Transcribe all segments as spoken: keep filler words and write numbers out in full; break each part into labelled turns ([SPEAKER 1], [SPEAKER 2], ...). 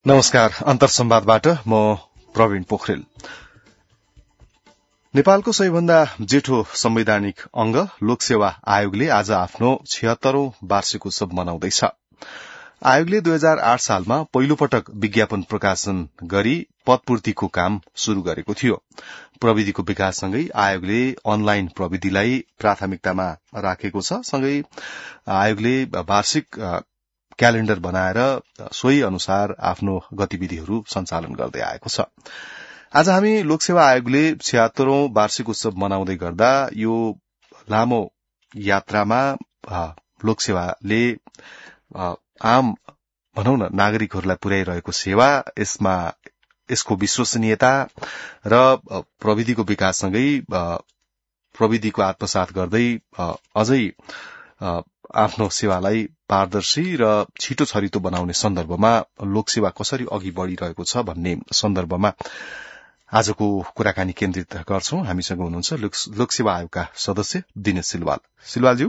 [SPEAKER 1] नमस्कार। अन्तर संवादबाट म प्रवीण पोखरेल। नेपालको सबैभन्दा जेठो संवैधानिक अंग लोकसेवा आयोगले आज आफ्नो छिहत्तरौं वार्षिक उत्सव मनाउँदैछ। आयोगले दुई हजार आठ सालमा पहिलो पटक विज्ञापन प्रकाशन गरी पदपूर्तिको काम शुरू गरेको थियो। प्रविधिको विकाससँगै आयोगले अनलाइन प्रविधिलाई प्राथमिकतामा राखेको छ। सँगै आयोगले वार्षिक क्यालेण्डर बनाएर सोही अनुसार आफ्नो गतिविधिहरू सञ्चालन गर्दै आएको छ। आज हामी लोकसेवा आयोगले छिहत्तरौं वार्षिक उत्सव मनाउँदै गर्दा यो लामो यात्रामा लोकसेवाले आम भनौं न नागरिकहरूलाई पुर्याइरहेको सेवा, यसमा यसको विश्वसनीयता र प्रविधिको विकाससँगै प्रविधिको आत्मसात गर्दै अझै आफ्नो सेवालाई पारदर्शी र छिटो छरितो बनाउने सन्दर्भमा लोकसेवा कसरी अघि बढ़िरहेको छ भन्ने सन्दर्भमा आजको कुराकानी केन्द्रित गर्छौं। हामीसँग हुनुहुन्छ लोकसेवा आयोगका सदस्य दिनेश सिलवाल। सिलवालज्यू,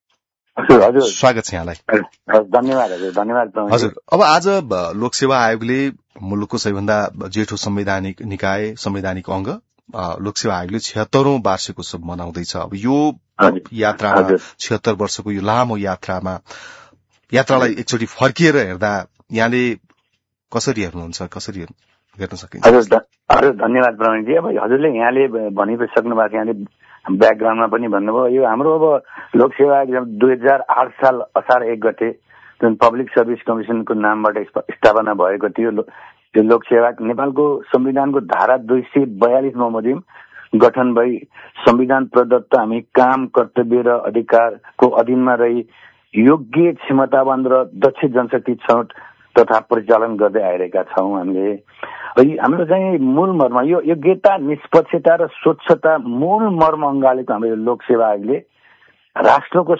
[SPEAKER 2] हजुर,
[SPEAKER 1] स्वागत छ यहाँलाई।
[SPEAKER 2] धन्यवाद हजुर। धन्यवाद
[SPEAKER 1] हजुर। अब आज लोकसेवा आयोगले मुलुकको सबैभन्दा जेठो संवैधानिक निकाय, संवैधानिक अंग लोकसेवा आयोगले छिहत्तरौं वार्षिक उत्सव मनाउँदैछ। अब यो यात्रामा छिहत्तर वर्षको यो लामो यात्रामा यात्रालाई एकचोटि फर्किएर हेर्दा यहाँले कसरी हेर्नुहुन्छ, कसरी हेर्न सकिन्छ?
[SPEAKER 2] हजुर हजुर धन्यवाद प्रवीणजी। अब हजुरले यहाँले भनिसक्नु भएको, यहाँले ब्याकग्राउन्डमा पनि भन्नुभयो। यो हाम्रो अब लोकसेवा आयोग दुई हजार आठ साल असार एक गते जुन पब्लिक सर्भिस कमिसनको नामबाट स्थापना भएको थियो। यो लोकसेवा नेपालको संविधानको धारा दुई सय बयालिस बमोजिम गठन भई संविधान प्रदत्त हामी काम, कर्तव्य र अधिकारको अधीनमा रही योग्य, क्षमतावान र दक्ष जनशक्ति छनौट तथा परिचालन गर्दै आइरहेका छौं। हामीले हाम्रो चाहिँ मूल मर्म यो योग्यता, निष्पक्षता र स्वच्छता मूल मर्म अङ्गालेको हाम्रो लोकसेवा आयोगले राष्ट्रको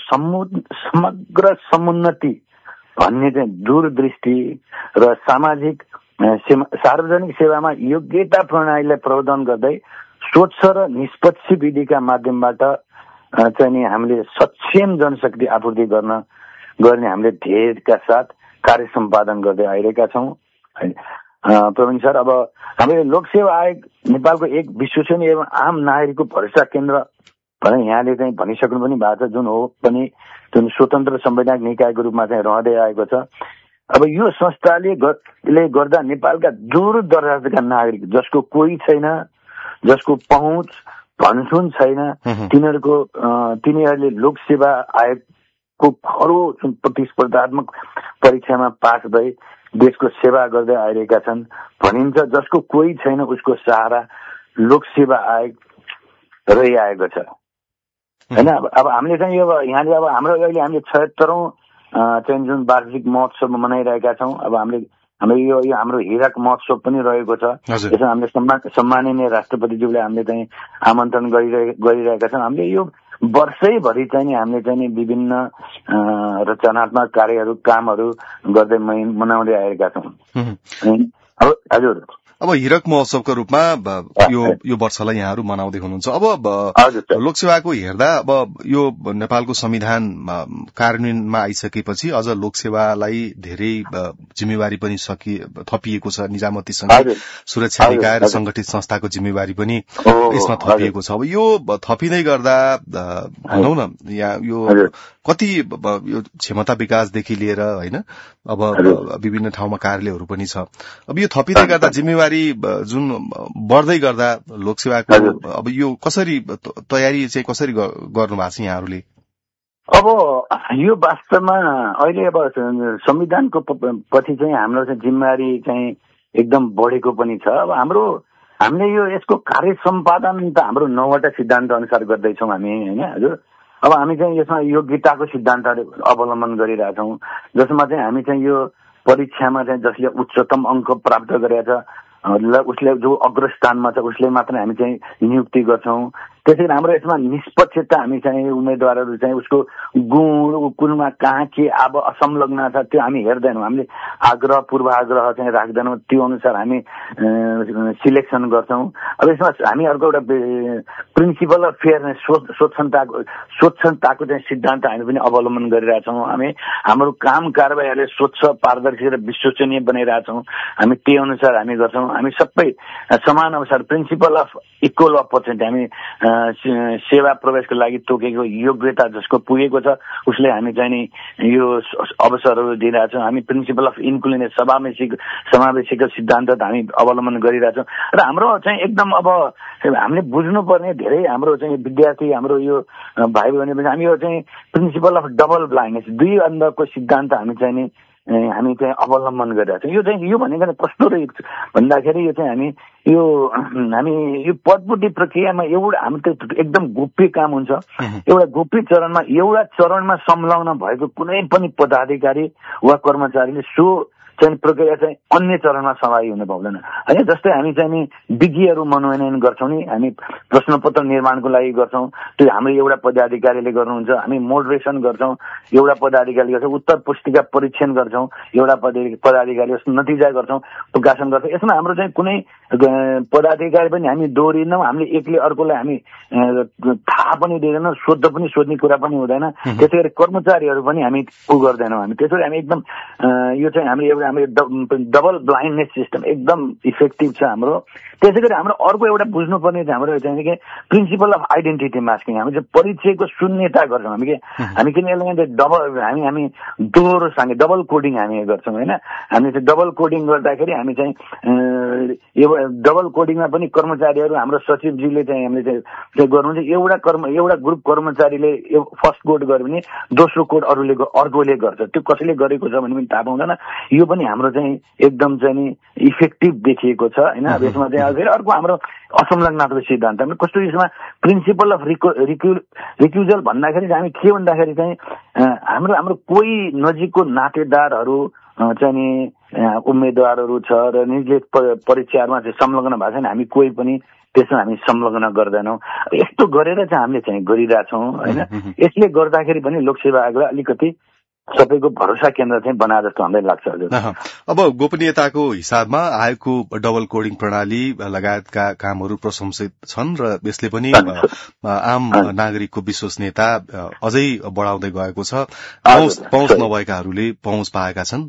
[SPEAKER 2] समग्र समुन्नति भन्ने चाहिँ दूरदृष्टि र सामाजिक सार्वजनिक सेवामा योग्यता प्रणालीलाई प्रवर्धन गर्दै स्वच्छ र निष्पक्ष विधिका माध्यमबाट चाहिँ नि हामीले सक्षम जनशक्ति आपूर्ति गर्न गर्ने हामीले ध्येयका साथ कार्य सम्पादन गर्दै आइरहेका छौं। प्रवीण सर, अब हाम्रो लोकसेवा आयोग नेपालको एक विश्वसनीय एवं आम नागरिकको भरोसा केन्द्र भने यहाँले चाहिँ भनिसक्नु पनि भएको छ, जुन हो पनि जुन स्वतन्त्र संवैधानिक निकायको रूपमा चाहिँ रहँदै आएको छ। अब यो संस्थाले गर्दा नेपालका दूर दराजका नागरिक जसको कोही छैन, जसको पहुँच भनसुन छैन, तिनीहरूको तिनीहरूले लोकसेवा आयोगको खरो प्रतिस्पर्धात्मक परीक्षामा पास भई देशको सेवा गर्दै आइरहेका छन्। भनिन्छ जसको कोही छैन उसको सहारा लोकसेवा आयोग रहिआएको छ, होइन। अब हामीले चाहिँ यो यहाँले अब हाम्रो अहिले हामीले छयत्तरौं चाहिँ जुन वार्षिक महोत्सव मनाइरहेका छौं। अब हामीले हाम्रो यो यो हाम्रो हिरक महोत्सव पनि रहेको छ। यसमा हामीले सम्मान सम्माननीय राष्ट्रपतिज्यूले हामीले चाहिँ आमन्त्रण गरिरहेका छौँ। हामीले यो वर्षैभरि चाहिँ नि हामीले चाहिँ नि विभिन्न रचनात्मक कार्यहरू, कामहरू गर्दै मनाउँदै आएका छौँ। हजुर,
[SPEAKER 1] अब हिरक महोत्सवको रूपमा यो यो वर्षलाई यहाँहरू मनाउँदै हुनुहुन्छ। अब लोकसेवाको हेर्दा अब यो नेपालको संविधान कार्यान्वयनमा आइसकेपछि अझ लोकसेवालाई धेरै जिम्मेवारी पनि सकि थपिएको छ। निजामतीसँग सुरक्षा निकाय र संगठित संस्थाको जिम्मेवारी पनि यसमा थपिएको छ। अब यो थपिँदै गर्दा भनौं न यहाँ यो कति यो क्षमता विकासदेखि लिएर होइन, अब विभिन्न ठाउँमा कार्यालयहरू पनि छ। अब यो थपिँदै गर्दा जिम्मेवारी जुन बढ्दै गर्दा लोकसेवाको अब यो कसरी तयारी चाहिँ कसरी गर्नु भएको छ यहाँहरूले?
[SPEAKER 2] अब यो वास्तवमा अहिले अब संविधानको पछि चाहिँ हाम्रो चाहिँ जिम्मेवारी चाहिँ एकदम बढेको पनि छ। अब हाम्रो हामीले यो यसको कार्य सम्पादन त हाम्रो नौवटा सिद्धान्त अनुसार गर्दैछौँ हामी, होइन हजुर। अब हामी चाहिँ यसमा योग्यताको सिद्धान्तहरू अवलम्बन गरिरहेछौँ, जसमा चाहिँ हामी चाहिँ यो परीक्षामा चाहिँ जसले उच्चतम अङ्क प्राप्त गरेका छ उसले जो अग्रस्थानमा छ उसले मात्र हामी चाहिँ नियुक्ति गर्छौं। त्यसै गरी हाम्रो यसमा निष्पक्षता हामी चाहिँ उम्मेदवारहरू चाहिँ उसको गुण कुनमा कहाँ के अब असंलग्न छ त्यो हामी हेर्दैनौँ, हामीले आग्रह पूर्वाग्रह चाहिँ राख्दैनौँ, त्यो अनुसार हामी सिलेक्सन गर्छौँ। अब यसमा हामी अर्को एउटा प्रिन्सिपल अफ फेयरनेस स्वच्छताको स्वच्छताको चाहिँ सिद्धान्त हामी पनि अवलम्बन गरिरहेछौँ। हामी हाम्रो काम कारबाहीहरूले स्वच्छ पारदर्शी र विश्वसनीय बनाइरहेछौँ, हामी त्यही अनुसार हामी गर्छौँ। हामी सबै समान अवसर प्रिन्सिपल अफ इक्वल अपर्च्युनिटी हामी सेवा प्रवेशको लागि तोकेको योग्यता जसको पुगेको छ उसले हामी चाहिँ नि यो अवसरहरू दिइरहेछौँ। हामी प्रिन्सिपल अफ इन्क्लुसिभ समावेशी समावेशीको सिद्धान्त हामी अवलम्बन गरिरहेछौँ र हाम्रो चाहिँ एकदम अब हामीले बुझ्नुपर्ने धेरै हाम्रो चाहिँ विद्यार्थी हाम्रो यो भाइ बहिनी हामी यो चाहिँ प्रिन्सिपल अफ डबल ब्लाइन्डनेस दुई अन्धको सिद्धान्त हामी चाहिँ नि हामी चाहिँ अवलम्बन गरिरहेको छौँ। यो चाहिँ यो भनेको कस्तो रहेको भन्दाखेरि यो चाहिँ हामी यो हामी यो पदपूर्ति प्रक्रियामा एउटा हामी त एकदम गोप्य काम हुन्छ। एउटा गोप्य चरणमा एउटा चरणमा संलग्न भएको कुनै पनि पदाधिकारी वा कर्मचारीले सो चाहिँ प्रक्रिया चाहिँ अन्य चरणमा सहभागी हुन पाउँदैन होइन। जस्तै हामी चाहिँ नि विज्ञहरू मनोनयन गर्छौँ नि, हामी प्रश्नपत्र निर्माणको लागि गर्छौँ, त्यो हाम्रो एउटा पदाधिकारीले गर्नुहुन्छ। हामी मोडरेसन गर्छौँ, एउटा पदाधिकारीले गर्छौँ। उत्तर पुस्तिका परीक्षण गर्छौँ, एउटा पदाधिकारीले नतिजा गर्छौँ, प्रकाशन गर्छौँ। यसमा हाम्रो चाहिँ कुनै पदाधिकारी पनि हामी दोहोरिदैनौँ, हामीले एकले अर्कोलाई हामी थाहा पनि दिँदैनौँ, सोध्दा पनि सोध्ने कुरा पनि हुँदैन। त्यसै गरी कर्मचारीहरू पनि हामी उ गर्दैनौँ। हामी त्यसरी हामी एकदम यो चाहिँ हाम्रो एउटा हाम्रो डबल ब्लाइन्डनेस सिस्टम एकदम इफेक्टिभ छ हाम्रो। त्यसै गरी हाम्रो अर्को एउटा बुझ्नुपर्ने चाहिँ हाम्रो चाहिँ के प्रिन्सिपल अफ आइडेन्टिटी मास्किङ हामी चाहिँ परिचयको शून्यता गर्छौँ। हामी के हामी किन यसलाई डबल हामी हामी दोहोरो सँगै डबल कोडिङ हामी गर्छौँ होइन। हामी चाहिँ डबल कोडिङ गर्दाखेरि हामी चाहिँ एउटा डबल कोडिङमा पनि कर्मचारीहरू हाम्रो सचिवजीले चाहिँ हामीले चाहिँ गर्नुहुन्छ। एउटा कर्म एउटा ग्रुप कर्मचारीले फर्स्ट कोड गर्यो भने दोस्रो कोड अरूले अर्कोले गर्छ, त्यो कसैले गरेको छ भने पनि थाहा पाउँदैन। यो पनि हाम्रो चाहिँ एकदम चाहिँ नि इफेक्टिभ देखिएको छ होइन। यसमा चाहिँ फेरि अर्को हाम्रो असंलग्नताको सिद्धान्त हामी कस्तो यसमा प्रिन्सिपल अफ रिक्यु रिक्यु रिक्युजल भन्दाखेरि हामी के भन्दाखेरि चाहिँ हाम्रो हाम्रो कोही नजिकको नातेदारहरू चाहिँ नि उम्मेदवारहरू छ र निजले परीक्षाहरूमा चाहिँ संलग्न भएको छैन, हामी कोही पनि त्यसमा हामी संलग्न गर्दैनौँ। यस्तो गरेर चाहिँ हामीले चाहिँ गरिरहेछौँ होइन। यसले गर्दाखेरि पनि लोकसेवा आयोग अलिकति सबैको भरोसा केन्द्र चाहिँ बनाए जस्तो हामीलाई लाग्छ। हजुर,
[SPEAKER 1] अब गोपनीयताको हिसाबमा आयोगको डबल कोडिङ प्रणाली लगायतका कामहरू प्रशंसित छन् र यसले पनि आम नागरिकको विश्वसनीयता अझै बढाउँदै गएको छ। पहुँच नभएकाहरूले पहुँच पाएका छन्,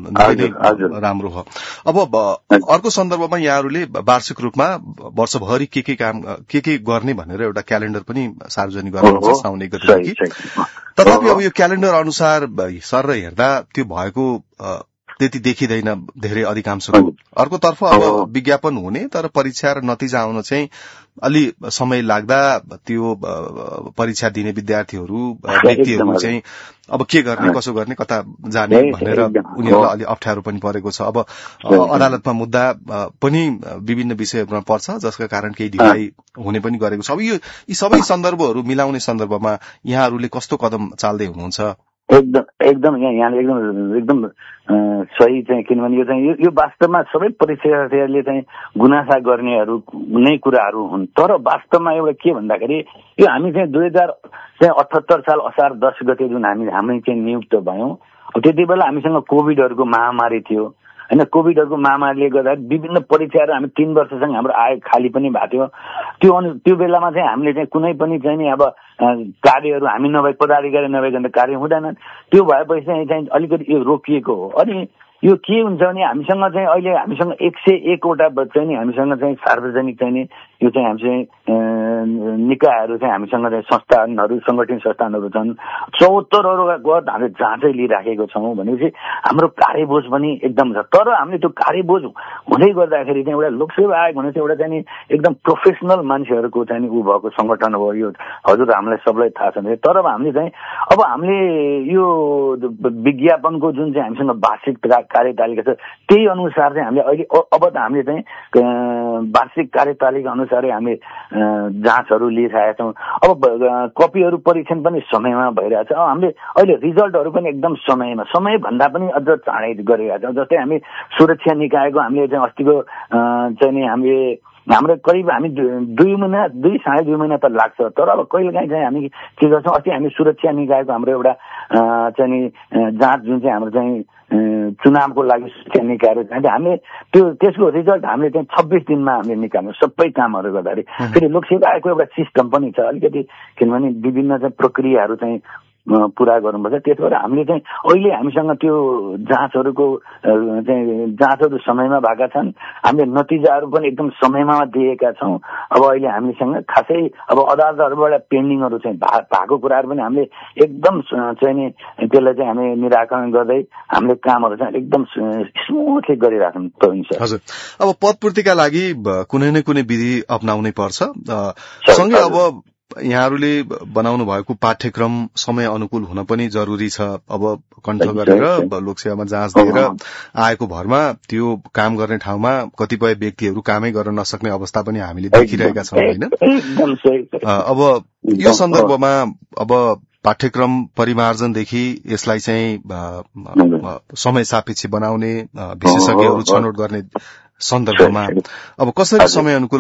[SPEAKER 1] नै राम्रो हो। अब अर्को सन्दर्भमा यहाँहरूले वार्षिक रूपमा वर्षभरि के के काम के के गर्ने भनेर एउटा क्यालेण्डर पनि सार्वजनिक गर्नुहुन्छ साउन एक गतेदेखि। तथापि अब यो क्यालेण्डर अनुसार सर हेर्दा त्यो भएको त्यति देखिँदैन धेरै अधिकांशको। अर्कोतर्फ अब विज्ञापन हुने तर परीक्षा र नतिजा आउन चाहिँ अलि समय लाग्दा त्यो परीक्षा दिने विद्यार्थीहरू व्यक्तिहरू चाहिँ अब के गर्ने कसो गर्ने कता जाने भनेर उनीहरूलाई अलि अप्ठ्यारो पनि परेको छ। अब अदालतमा मुद्दा पनि विभिन्न विषयहरूमा पर्छ जसका कारण केही ढिलाइ हुने पनि गरेको छ। अब यो यी सबै सन्दर्भहरू मिलाउने सन्दर्भमा यहाँहरूले कस्तो कदम चाल्दै हुनुहुन्छ?
[SPEAKER 2] एकदम एकदम यहाँ यहाँले एकदम एकदम सही चाहिँ किनभने यो चाहिँ यो वास्तवमा सबै परीक्षार्थीहरूले चाहिँ गुनासा गर्नेहरू नै कुराहरू हुन्। तर वास्तवमा एउटा के भन्दाखेरि यो हामी चाहिँ दुई हजार चाहिँ अठहत्तर साल असार दस गते जुन हामी हामी चाहिँ नियुक्त भयौँ त्यति बेला हामीसँग कोभिडहरूको महामारी थियो होइन। कोभिडहरूको महामारीले गर्दा विभिन्न परीक्षाहरू हामी तीन वर्षसँग हाम्रो आयोग खाली पनि भएको थियो। त्यो अनु त्यो बेलामा चाहिँ हामीले चाहिँ कुनै पनि चाहिँ नि अब कार्यहरू हामी नभए पदाधिकारी नभइकन त कार्य हुँदैन। त्यो भएपछि चाहिँ चाहिँ अलिकति यो रोकिएको हो। अनि यो के हुन्छ भने हामीसँग चाहिँ अहिले हामीसँग एक सय एकवटा चाहिँ नि हामीसँग चाहिँ सार्वजनिक चाहिँ नि यो चाहिँ हामी चाहिँ निकायहरू चाहिँ हामीसँग चाहिँ संस्थानहरू सङ्गठन संस्थानहरू छन्। चौहत्तरहरूको हामीले जाँचै लिइराखेको छौँ भनेपछि हाम्रो कार्यबोझ पनि एकदम छ। तर हामीले त्यो कार्यबोझ हुँदै गर्दाखेरि चाहिँ एउटा लोकसेवा आयोग भने चाहिँ एउटा चाहिँ नि एकदम प्रोफेसनल मान्छेहरूको चाहिँ नि ऊ भएको सङ्गठन हो यो। हजुर हामीलाई सबलाई थाहा छ। तर अब हामीले चाहिँ अब हामीले यो विज्ञापनको जुन चाहिँ हामीसँग वार्षिक कार्यतालिका छ त्यही अनुसार चाहिँ हामीले अहिले अब त हामीले चाहिँ वार्षिक कार्यतालिका अनुसारै हामी जाँचहरू लिइरहेका छौँ। अब कपीहरू परीक्षण पनि समयमा भइरहेछ। अब हामीले अहिले रिजल्टहरू पनि एकदम समयमा समयभन्दा पनि अझ चाँडै गरिरहेका छौँ। जस्तै हामी सुरक्षा निकायको हामीले चाहिँ अस्तिको चाहिँ नि हामीले हाम्रो करिब हामी दुई महिना दुई साढे दुई महिना त लाग्छ। तर अब कहिलेकाहीँ चाहिँ हामी के गर्छौँ, अस्ति हामी सुरक्षा निकायको हाम्रो एउटा चाहिँ नि जाँच जुन चाहिँ हाम्रो चाहिँ चुनावको लागि सुरक्षा निकायहरू चाहिँ हामीले त्यो त्यसको रिजल्ट हामीले चाहिँ छब्बिस दिनमा हामीले निकाल्नु सबै कामहरू गर्दाखेरि। फेरि लोकसेवा आयोगको एउटा सिस्टम पनि छ अलिकति, किनभने विभिन्न चाहिँ प्रक्रियाहरू चाहिँ पुरा गर्नुपर्छ। त्यसो भएर हामीले चाहिँ अहिले हामीसँग त्यो जाँचहरूको चाहिँ जाँचहरू समयमा भएका छन्, हामीले नतिजाहरू पनि एकदम समयमा दिएका छौँ। अब अहिले हामीसँग खासै अब अदालतहरूबाट पेन्डिङहरू चाहिँ भएको कुराहरू पनि हामीले एकदम चाहिँ नि त्यसलाई चाहिँ हामी निराकरण गर्दै हामीले कामहरू चाहिँ एकदम स्मुथली गरिराख्नु पर्छ।
[SPEAKER 1] हजुर, अब पदपूर्तिका लागि कुनै न कुनै विधि अपनाउनै पर्छ। सँगै अब यहाँहरूले बनाउनु भएको पाठ्यक्रम समय अनुकूल हुन पनि जरूरी छ। अब कण्ठ गरेर लोकसेवामा जाँच दिएर आएको भरमा त्यो काम गर्ने ठाउँमा कतिपय व्यक्तिहरू कामै गर्न नसक्ने अवस्था पनि हामीले देखिरहेका छौँ होइन। अब यो सन्दर्भमा अब पाठ्यक्रम परिमार्जनदेखि यसलाई चाहिँ समय सापेक्ष बनाउने, विशेषज्ञहरू छनौट गर्ने सन्दर्भमा अब कसरी समय अनुकूल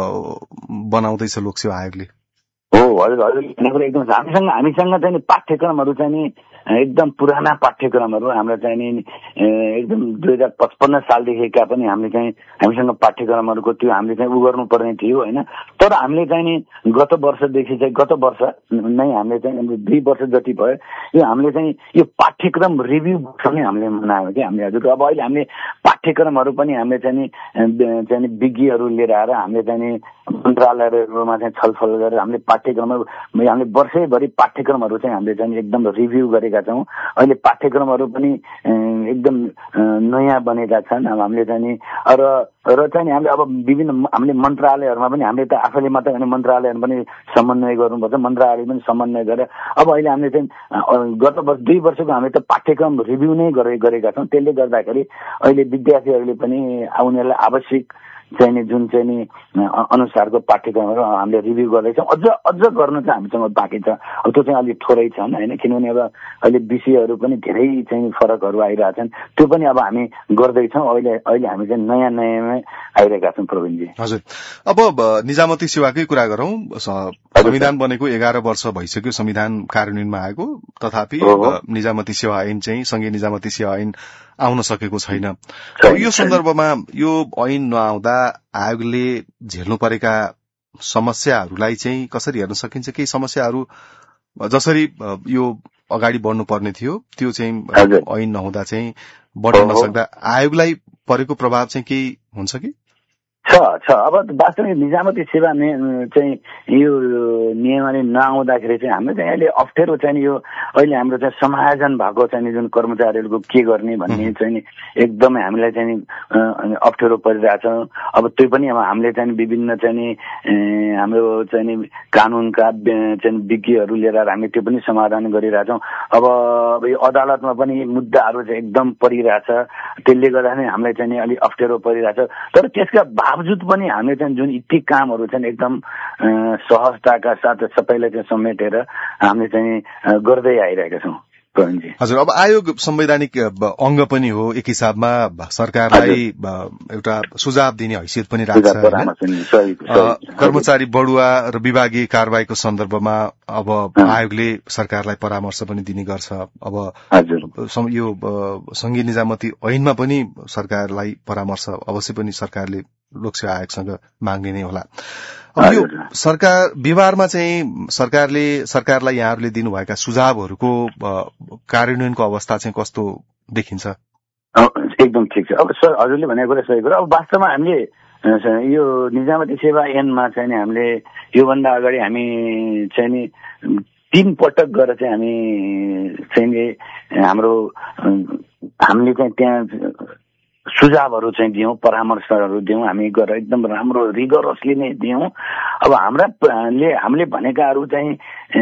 [SPEAKER 1] बनाउँदैछ लोकसेवा आयोगले?
[SPEAKER 2] हो हजुर हजुर भनेको एकदम हामीसँग हामीसँग चाहिँ पाठ्यक्रमहरू चाहिँ नि एकदम पुराना पाठ्यक्रमहरू हाम्रो चाहिँ नि एकदम दुई हजार पचपन्न सालदेखिका पनि हामीले चाहिँ हामीसँग पाठ्यक्रमहरूको त्यो हामीले चाहिँ उ गर्नुपर्ने थियो होइन। तर हामीले चाहिँ नि गत वर्षदेखि चाहिँ गत वर्ष नै हामीले चाहिँ दुई वर्ष जति भयो यो हामीले चाहिँ यो पाठ्यक्रम रिभ्यू नै हामीले मनायो कि हामीले हजुर। अब अहिले हामीले पाठ्यक्रमहरू पनि हामीले चाहिँ नि चाहिँ विज्ञहरू लिएर आएर हामीले चाहिँ नि मन्त्रालयहरूमा चाहिँ छलफल गरेर हामीले पाठ्यक्रमहरू हामीले वर्षैभरि पाठ्यक्रमहरू चाहिँ हामीले चाहिँ एकदम रिभ्यू गरेका छौँ। अहिले पाठ्यक्रमहरू पनि एकदम नयाँ बनेका छन्। अब हामीले चाहिँ नि र र चाहिँ हामीले अब विभिन्न हामीले मन्त्रालयहरूमा पनि हामीले त आफैले मात्रै होइन मन्त्रालयहरू पनि समन्वय गर्नुपर्छ, मन्त्रालय पनि समन्वय गरेर अब अहिले हामीले चाहिँ गत वर्ष दुई वर्षको हामीले त पाठ्यक्रम रिभ्यू नै गरेका छौँ। त्यसले गर्दाखेरि अहिले विद्यार्थीहरूले पनि उनीहरूलाई आवश्यक चाहिँ जुन चाहिँ नि अनुसारको पाठ्यक्रमहरू हामीले रिभ्यू गर्दैछौँ। अझ अझ गर्नु चाहिँ हामीसँग बाँकी छ। अब त्यो चाहिँ अलिक थोरै छन् होइन, किनभने अब अहिले विषयहरू पनि धेरै चाहिँ फरकहरू आइरहेछन्, त्यो पनि अब हामी गर्दैछौँ। अहिले अहिले हामी चाहिँ नयाँ नयाँमै आइरहेका छौँ प्रवीणजी।
[SPEAKER 1] हजुर, अब निजामती सेवाकै कुरा गरौँ। संविधान बनेको एघार वर्ष भइसक्यो संविधान कार्यान्वयनमा आएको, तथापि निजामती सेवा ऐन चाहिँ सँगै निजामती सेवा ऐन आउन सकेको छैन। यो सन्दर्भमा यो ऐन नआउँदा आयोगले झेल्नु परेका समस्याहरूलाई चाहिँ कसरी हेर्न सकिन्छ? केही समस्याहरू जसरी यो अगाडि बढ्नु पर्ने थियो त्यो चाहिँ ऐन नहुँदा चाहिँ बढ्न नसक्दा आयोगलाई परेको प्रभाव चाहिँ केही हुन्छ कि?
[SPEAKER 2] छ छ अब वास्तवमा निजामती सेवा चाहिँ यो नियमले नआउँदाखेरि चाहिँ हाम्रो चाहिँ अहिले अप्ठ्यारो चाहिँ यो अहिले हाम्रो चाहिँ समायोजन भएको चाहिँ जुन कर्मचारीहरूको के गर्ने भन्ने चाहिँ एकदमै हामीलाई चाहिँ अप्ठ्यारो परिरहेछ। अब त्यो पनि अब हामीले चाहिँ विभिन्न चाहिँ हाम्रो चाहिँ कानुनका चाहिँ विज्ञहरू लिएर हामी त्यो पनि समाधान गरिरहेछौँ। अब यो अदालतमा पनि मुद्दाहरू चाहिँ एकदम परिरहेछ, त्यसले गर्दाखेरि हामीलाई चाहिँ अलिक अप्ठ्यारो परिरहेछ। तर त्यसका बावजुद पनि हामीले चाहिँ जुन यति कामहरू छन् एकदम सहजताका साथ सबैलाई चाहिँ समेटेर हामीले चाहिँ गर्दै आइरहेका छौँ।
[SPEAKER 1] हजुर, अब आयोग संवैधानिक अंग पनि हो, एक हिसाबमा सरकारलाई एउटा सुझाव दिने हैसियत पनि राख्छ हैन। कर्मचारी बढुवा र विभागीय कारबाहीको सन्दर्भमा अब आयोगले सरकारलाई परामर्श पनि दिने गर्छ। अब यो संघीय निजामती ऐनमा पनि सरकारलाई परामर्श अवश्य पनि सरकारले लोकसेवा आयोगसँग माग्ने नै होला। अब यो सरकार व्यवहारमा चाहिँ सरकारले सरकारलाई यहाँहरूले दिनुभएका सुझावहरूको कार्यान्वयनको अवस्था चाहिँ कस्तो देखिन्छ?
[SPEAKER 2] एकदम ठिक छ। अब सर हजुरले भनेको कुरा सही कुरा। अब वास्तवमा हामीले यो निजामती सेवा ऐनमा चाहिँ हामीले योभन्दा अगाडि हामी चाहिँ नि तीन पटक गएर चाहिँ हामी चाहिँ हाम्रो हामीले चाहिँ त्यहाँ सुझावहरू चाहिँ दियौँ, परामर्शहरू दियौँ, हामी गरेर एकदम राम्रो रिगरसली नै दियौँ। अब हाम्राले हामीले भनेकाहरू चाहिँ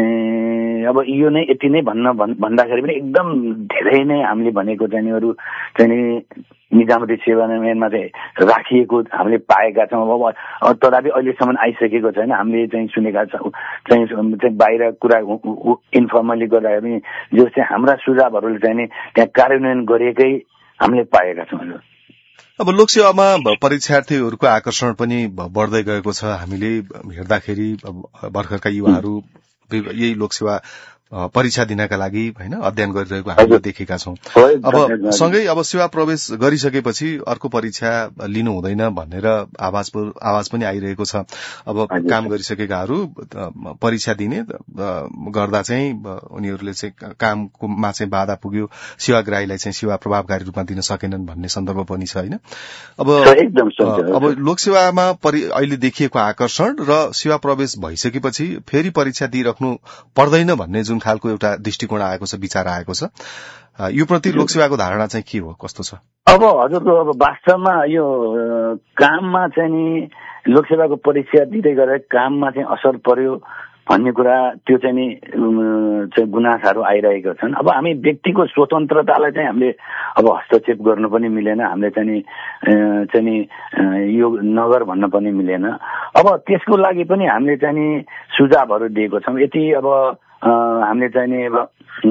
[SPEAKER 2] अब यो नै यति नै भन्न भन्दाखेरि पनि एकदम धेरै नै हामीले भनेको चाहिँ अरू चाहिँ निजामती सेवा ऐनमा चाहिँ राखिएको हामीले पाएका छौँ। अब तथापि अहिलेसम्म आइसकेको छैन। हामीले चाहिँ सुनेका छौँ चाहिँ बाहिर कुरा इन्फर्मली गर्दाखेरि पनि जो चाहिँ हाम्रा सुझावहरूले चाहिँ त्यहाँ कार्यान्वयन गरिएकै हामीले पाएका छौँ।
[SPEAKER 1] अब लोकसेवामा परीक्षार्थीहरूको आकर्षण पनि बढ्दै गएको छ। हामीले हेर्दाखेरि भर्खरका युवाहरू यही लोकसेवा परीक्षा दिनका लागि हैन अध्ययन गरिरहेको हामीले देखेका छौं। अब सँगै अब सेवा प्रवेश गरिसकेपछि अर्को परीक्षा लिनु हुँदैन भनेर आवाज आवाज पनि आइरहेको छ। अब काम गरिसकेकाहरू परीक्षा दिने गर्दा चाहिँ उनीहरूले चाहिँ काममा चाहिँ बाधा पुग्यो, सेवाग्राहीलाई चाहिँ सेवा प्रभावकारी रूपमा दिन सकेनन् भन्ने सन्दर्भ पनि छ हैन। अब अब लोकसेवामा अहिले देखिएको आकर्षण र सेवा प्रवेश भइसकेपछि फेरि परीक्षा दिइराख्नु पर्दैन भन्ने जुन खालको एउटा दृष्टिकोण आएको छ, विचार आएको छ, यो प्रति लोकसेवाको धारणा चाहिँ के हो, कस्तो छ?
[SPEAKER 2] अब हजुरको अब वास्तवमा यो काममा चाहिँ नि लोकसेवाको परीक्षा दिँदै गरेर काममा चाहिँ असर पर्यो भन्ने कुरा त्यो चाहिँ नि चाहिँ गुनासाहरू आइरहेका छन्। अब हामी व्यक्तिको स्वतन्त्रतालाई चाहिँ हामीले अब हस्तक्षेप गर्नु पनि मिलेन, हामीले चाहिँ नि चाहिँ नि यो नगर भन्न पनि मिलेन। अब त्यसको लागि पनि हामीले चाहिँ नि सुझावहरू दिएको छौँ। यति अब हामीले चाहिँ नि अब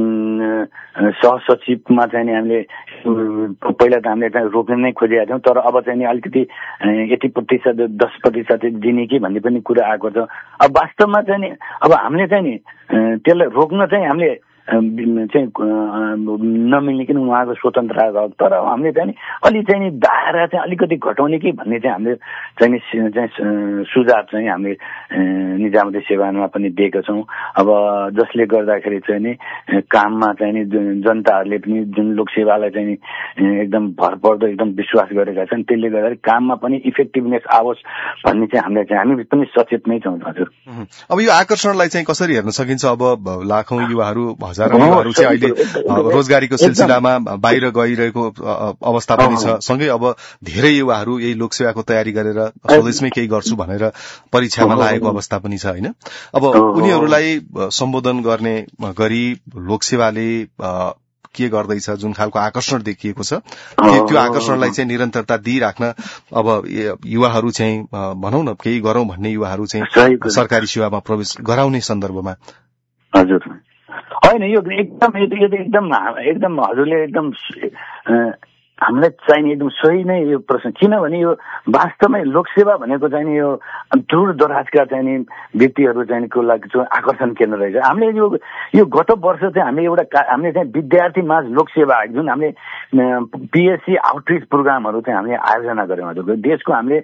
[SPEAKER 2] सहसचिवमा चाहिँ नि हामीले पहिला त हामीले चाहिँ रोक्न नै खोजेका थियौँ, तर अब चाहिँ नि अलिकति यति प्रतिशत दस प्रतिशत दिने कि भन्ने पनि कुरा आएको छ। अब वास्तवमा चाहिँ नि अब हामीले चाहिँ नि त्यसलाई रोक्न चाहिँ हामीले चाहिँ नमिल्ने किन उहाँको स्वतन्त्रता, तर हामीले चाहिँ अलि चाहिँ नि दायरा चाहिँ अलिकति घटाउने कि भन्ने चाहिँ हामीले चाहिँ चाहिँ सुझाव चाहिँ हामीले निजामती सेवामा पनि दिएका छौँ। अब जसले गर्दाखेरि चाहिँ नि काममा चाहिँ नि जनताहरूले पनि जुन लोकसेवालाई चाहिँ एकदम भरपर्दो एकदम विश्वास गरेका छन्, त्यसले गर्दाखेरि काममा पनि इफेक्टिभनेस आओस् भन्ने चाहिँ हामीले चाहिँ हामी पनि सचेत नै छौँ। हजुर,
[SPEAKER 1] अब यो आकर्षणलाई चाहिँ कसरी हेर्न सकिन्छ? अब लाखौं युवाहरू हजारौं युवाहरू चाहिँ अहिले रोजगारीको सिलसिलामा बाहिर गइरहेको अवस्था पनि छ। सँगै अब धेरै युवाहरू यही लोकसेवाको तयारी गरेर स्वदेशमै केही गर्छु भनेर परीक्षामा लागेको अवस्था पनि छ हैन। अब उनीहरूलाई सम्बोधन गर्ने गरी लोकसेवाले के गर्दैछ, जुन खालको आकर्षण देखिएको छ, त्यो आकर्षणलाई चाहिँ निरन्तरता दिइराख्न अब युवाहरू चाहिँ भनौं न केही गरौं भन्ने युवाहरू चाहिँ सरकारी सेवामा प्रवेश गराउने सन्दर्भमा।
[SPEAKER 2] हजुर होइन, यो एकदम यो एकदम एकदम हजुरले एकदम हामीलाई चाहिने एकदम सही नै यो प्रश्न। किनभने यो वास्तवमै लोकसेवा भनेको चाहिँ यो दूर दराजका चाहिँ व्यक्तिहरू चाहिँ को लागि चाहिँ आकर्षण केन्द्र रहेछ। हामीले यो यो गत वर्ष चाहिँ हामीले एउटा हामीले चाहिँ विद्यार्थी माझ लोकसेवा जुन हामीले पिएससी आउटरिच प्रोग्रामहरू चाहिँ हामीले आयोजना गर्यौँ। हजुरको देशको हामीले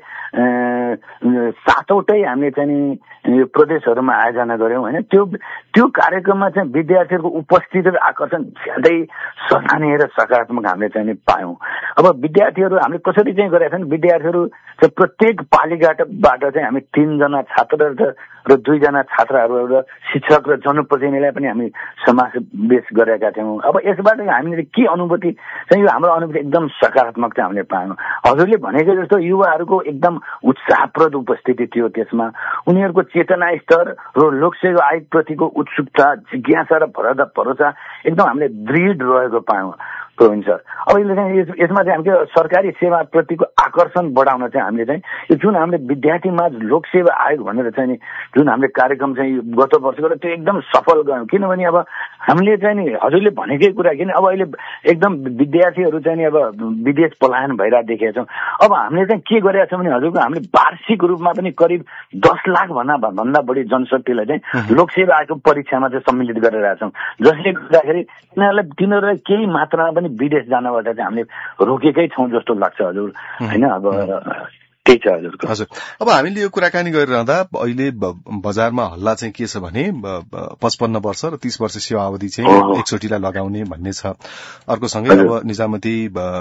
[SPEAKER 2] सातवटै हामीले चाहिँ यो प्रदेशहरूमा आयोजना गर्यौँ होइन। त्यो त्यो कार्यक्रममा चाहिँ विद्यार्थीहरूको उपस्थिति र आकर्षण ज्यादै सराहनीय र सकारात्मक हामीले चाहिँ पायौँ। अब विद्यार्थीहरू हामीले कसरी चाहिँ गरेका छन्, विद्यार्थीहरू चाहिँ प्रत्येक पालिकाबाट चाहिँ हामी तीनजना छात्र र दुईजना छात्राहरू र शिक्षक र जनप्रतिनिधिलाई पनि हामी समावेश गरेका थियौँ। अब यसबाट हामीले के अनुभूति चाहिँ यो हाम्रो अनुभूति एकदम सकारात्मक चाहिँ हामीले पायौँ। हजुरले भनेको जस्तो युवाहरूको एकदम उत्साहप्रद उपस्थिति थियो त्यसमा। उनीहरूको चेतना स्तर र लोकसेवा आयोग प्रतिको उत्सुकता, जिज्ञासा र भरोसा भरोसा एकदम हामीले दृढ रहेको पायौँ प्रोभिन्स सर। अब यसमा चाहिँ हामीले सरकारी सेवा प्रतिको आकर्षण बढाउन चाहिँ हामीले चाहिँ यो जुन हामीले विद्यार्थी माझ लोकसेवा आयोग भनेर चाहिँ नि जुन हामीले कार्यक्रम चाहिँ गत वर्ष गरेर त्यो एकदम सफल गयौँ। किनभने अब हामीले चाहिँ नि हजुरले भनेकै कुरा किन अब अहिले एकदम विद्यार्थीहरू चाहिँ नि अब विदेश पलायन भइरहेको देखेका छौँ। अब हामीले चाहिँ के गरेका छौँ भने हजुरको हामीले वार्षिक रूपमा पनि करिब दस लाख भन्दा भन्दा बढी जनशक्तिलाई चाहिँ लोकसेवा आयोगको परीक्षामा चाहिँ सम्मिलित गरिरहेका छौँ, जसले गर्दाखेरि तिनीहरूलाई तिनीहरूलाई केही मात्रामा पनि विदेश जानबाट चाहिँ हामीले रोकेकै छौँ जस्तो लाग्छ हजुर होइन। अब त्यही छ हजुरको।
[SPEAKER 1] हजुर, अब हामीले यो कुराकानी गरिरहँदा अहिले बजारमा हल्ला चाहिँ के छ भने पचपन्न वर्ष र तीस वर्ष सेवा अवधि चाहिँ एकचोटिलाई लगाउने भन्ने छ। अर्को सँगै अब निजामती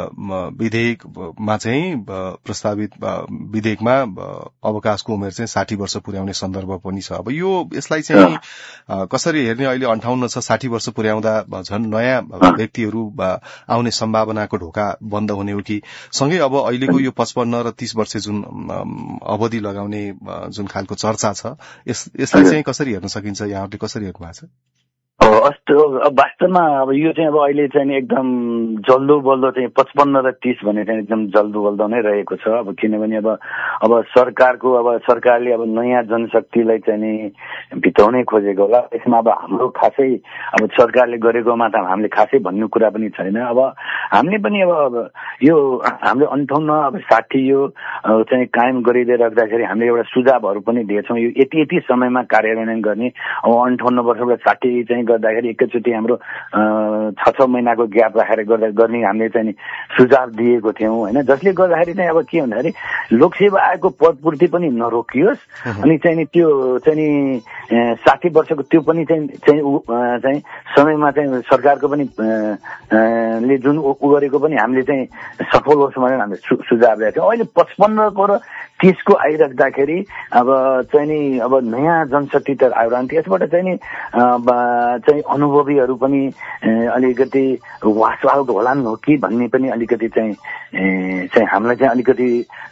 [SPEAKER 1] विधेयकमा चाहिँ प्रस्तावित विधेयकमा अवकाशको उमेर चाहिँ साठी वर्ष पुर्याउने सन्दर्भ पनि छ। अब यो यसलाई चाहिँ कसरी हेर्ने? अहिले अन्ठाउन्न छ, साठी वर्ष पुर्याउँदा झन् नयाँ व्यक्तिहरू आउने सम्भावनाको ढोका बन्द हुने हो कि सँगै अब अहिलेको यो पचपन्न र तीस वर्ष जुन अवधि लगाउने जुन खालको चर्चा छ, यस यसलाई चाहिँ कसरी हेर्न सकिन्छ? यहाँहरूले कसरी हेर्नु भएको छ?
[SPEAKER 2] अस्तो वास्तवमा अब यो चाहिँ अब अहिले चाहिँ एकदम जल्दो बल्दो चाहिँ पचपन्न र तीस भने चाहिँ एकदम जल्दो बल्दो नै रहेको छ। अब किनभने अब अब सरकारको अब सरकारले अब नयाँ जनशक्तिलाई चाहिँ नि भित्राउनै खोजेको होला। यसमा अब हाम्रो खासै अब सरकारले गरेकोमा त हामीले खासै भन्ने कुरा पनि छैन। अब हामीले पनि अब यो हामीले अन्ठाउन्न अब साठी यो चाहिँ कायम गरिँदै राख्दाखेरि हामीले एउटा सुझावहरू पनि दिएछौँ। यो यति यति समयमा कार्यान्वयन गर्ने। अब अन्ठाउन्न वर्षबाट साठी चाहिँ गर्दाखेरि एकैचोटि हाम्रो छ छ महिनाको ग्याप राखेर गर्दा गर्ने हामीले चाहिँ सुझाव दिएको थियौँ होइन। जसले गर्दाखेरि चाहिँ अब के भन्दाखेरि लोकसेवा आयोगको पदपूर्ति पनि नरोकियोस् अनि चाहिँ नि त्यो चाहिँ नि साठी वर्षको त्यो पनि चाहिँ चाहिँ समयमा चाहिँ सरकारको पनि ले जुन उ गरेको पनि हामीले चाहिँ सफल होस् भनेर हामीले सुझाव दिएका थियौँ। अहिले पचपन्नको र तीसको आइराख्दाखेरि अब चाहिँ नि अब नयाँ जनशक्ति त आयो अनि त्यसबाट चाहिँ नि चाहिँ अनुभवीहरू पनि अलिकति वासवाल होलान् हो कि भन्ने पनि अलिकति चाहिँ चाहिँ हामीलाई चाहिँ अलिकति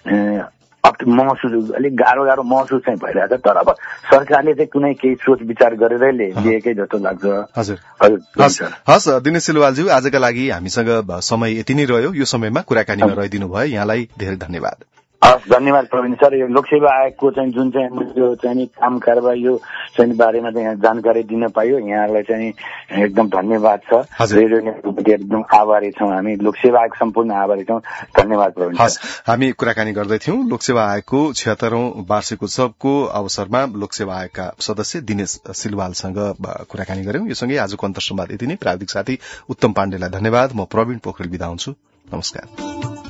[SPEAKER 2] महसुस अलिक गाह्रो गाह्रो महसुस चाहिँ भइरहेछ। तर अब सरकारले चाहिँ कुनै केही सोच विचार गरेरै लिएकै जस्तो लाग्छ।
[SPEAKER 1] हजुर हजुर हस् दिनेश सिलवालज्यू, आजका लागि हामीसँग समय यति नै रह्यो। यो समयमा कुराकानीमा रहिदिनु भयो, यहाँलाई धेरै धन्यवाद।
[SPEAKER 2] हस् धन्यवाद प्रवीण सर। यो लोकसेवा आयोगको चाहिँ जुन चाहिँ यो चाहिँ काम कारबाही यो चाहिँ बारेमा चाहिँ जानकारी दिन पाइयो, यहाँलाई चाहिँ एकदम धन्यवाद छ। रेडियो नेटवर्कप्रति एकदम आभारी छौँ हामी, लोकसेवा आयोग सम्पूर्ण आभारी छौँ। धन्यवाद प्रवीण सर।
[SPEAKER 1] हामी कुराकानी गर्दैथ्यौं लोकसेवा आयोगको छिहत्तरौं वार्षिक उत्सवको अवसरमा लोकसेवा आयोगका सदस्य दिनेश सिलवालसँग कुराकानी गर्यौं। यो सँगै आजको अन्तर्संवाद यति नै। प्राविधिक साथी उत्तम पाण्डेलाई धन्यवाद। म प्रवीण पोखरेल बिदा हुन्छु। नमस्कार।